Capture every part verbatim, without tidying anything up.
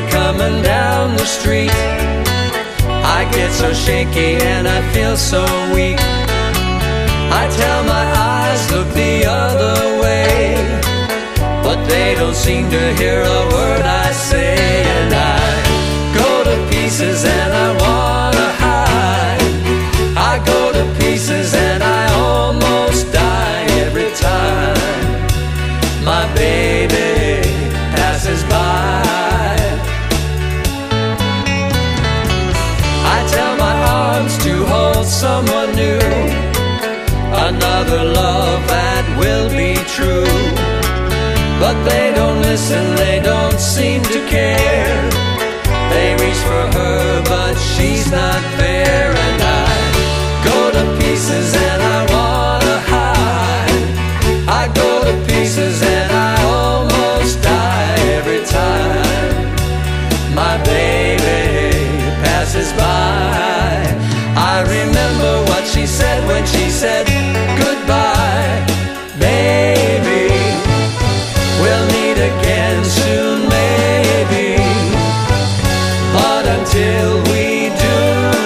coming down the street. I get so shaky and I feel so weak. I tell my eyes, look the other way, but they don't seem to hear a word I say. And I go to pieces and I wanna hide. I go to pieces and I almost die every time my baby passes by. I tell my arms to hold someone new, another love that will be true. But they don't listen, they don't seem to care. They reach for her, but she's not there. And I go to pieces and I wanna hide. I go to pieces and I almost die every time my baby passes by. I remember what she said when she said goodbye. Baby, we'll meet again soon, maybe. But until we do,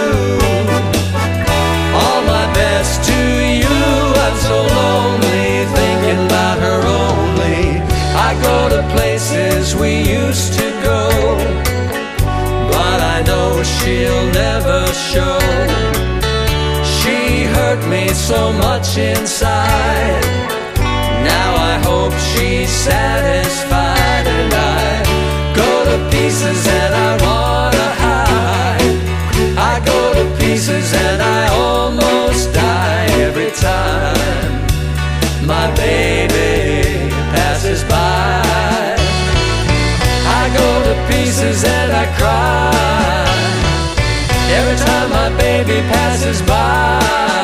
all my best to you. I'm so lonely, thinking about her only. I go to places we used to go, but I know she'll never show. She hurt me so much inside. Now I hope she's satisfied. And I go to pieces and I wanna hide. I go to pieces and I almost die every time my baby passes by. I go to pieces and I cry every time my baby passes by.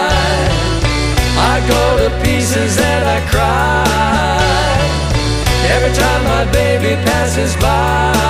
I go to pieces and I cry every time my baby passes by.